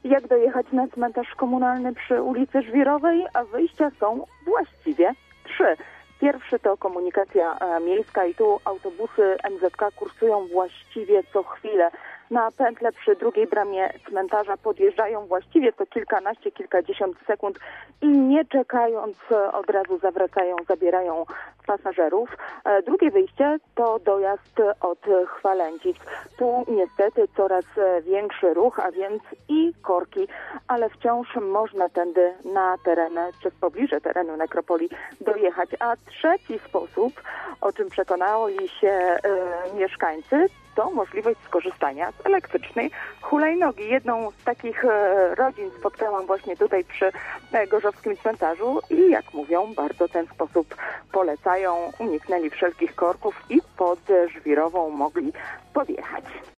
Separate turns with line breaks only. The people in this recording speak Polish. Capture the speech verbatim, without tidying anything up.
Jak dojechać na cmentarz komunalny przy ulicy Żwirowej? A wyjścia są właściwie trzy. Pierwszy to komunikacja e, miejska i tu autobusy M Z K kursują właściwie co chwilę. Na pętlę przy drugiej bramie cmentarza podjeżdżają właściwie co kilkanaście, kilkadziesiąt sekund i nie czekając od razu zawracają, zabierają pasażerów. E, drugie wyjście to dojazd od Chwalędzic. Tu niestety coraz większy ruch, a więc i korki, ale wciąż można tędy na teren, czy w pobliżu terenu nekropolii dojechać. A trzeci sposób, o czym przekonali się e, mieszkańcy, to możliwość skorzystania z elektrycznej hulajnogi. Jedną z takich e, rodzin spotkałam właśnie tutaj przy e, gorzowskim cmentarzu i jak mówią, bardzo ten sposób polecają. Uniknęli wszelkich korków i pod Żwirową mogli podjechać.